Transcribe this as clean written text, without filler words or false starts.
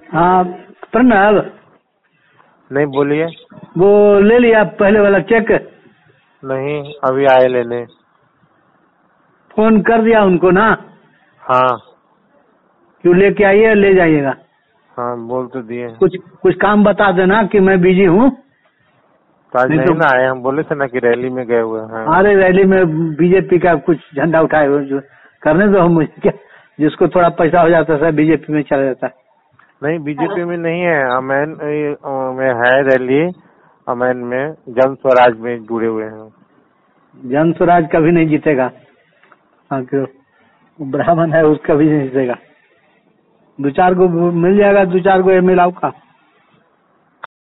हाँ प्रणव, नहीं बोलिए। वो ले लिया पहले वाला चेक? नहीं, अभी आए लेने। फोन कर दिया उनको ना? हाँ क्यों, लेके आइए, ले जाइएगा। हाँ बोल तो दिए। कुछ काम बता देना कि मैं बिजी हूँ। तो आज नहीं ना आए, हम बोले थे ना कि रैली में गए हुए हैं। अरे रैली में बीजेपी का कुछ झंडा उठाए हुए जो करने दो, हम क्या, जिसको थोड़ा पैसा हो जाता है बीजेपी में चला जाता है। नहीं, बीजेपी में नहीं है, अमैन में है रैली। अमैन में जन स्वराज में जुड़े हुए हैं। जन स्वराज कभी नहीं जीतेगा। हाँ, क्यों, ब्राह्मण है, उसका भी नहीं जीतेगा। 2-4 गो मिल जाएगा, 2-4 गो मिलाऊ का।